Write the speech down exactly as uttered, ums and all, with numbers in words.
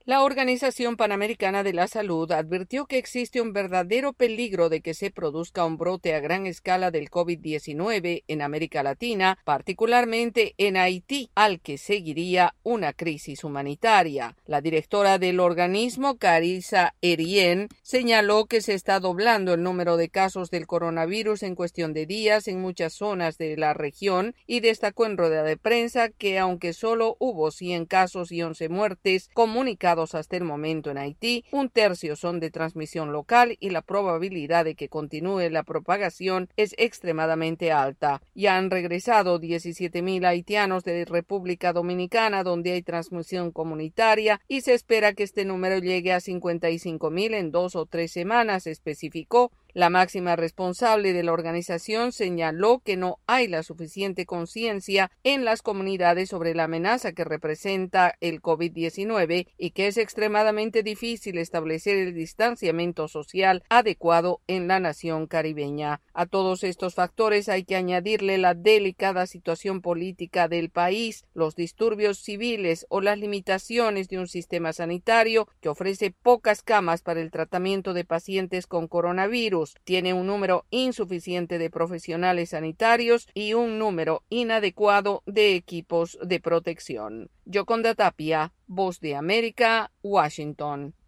La Organización Panamericana de la Salud advirtió que existe un verdadero peligro de que se produzca un brote a gran escala del COVID diecinueve en América Latina, particularmente en Haití, al que seguiría una crisis humanitaria. La directora del organismo, Carissa Erien, señaló que se está doblando el número de casos del coronavirus en cuestión de días en muchas zonas de la región y destacó en rueda de prensa que aunque solo hubo cien casos y once muertes comunicadas hasta el momento en Haití, un tercio son de transmisión local y la probabilidad de que continúe la propagación es extremadamente alta. Ya han regresado diecisiete mil haitianos de República Dominicana, donde hay transmisión comunitaria, y se espera que este número llegue a cincuenta y cinco mil en dos o tres semanas, especificó. La máxima responsable de la organización señaló que no hay la suficiente conciencia en las comunidades sobre la amenaza que representa el COVID diecinueve y que es extremadamente difícil establecer el distanciamiento social adecuado en la nación caribeña. A todos estos factores hay que añadirle la delicada situación política del país, los disturbios civiles o las limitaciones de un sistema sanitario que ofrece pocas camas para el tratamiento de pacientes con coronavirus. Tiene un número insuficiente de profesionales sanitarios y un número inadecuado de equipos de protección. Yoconda Tapia, Voz de América, Washington.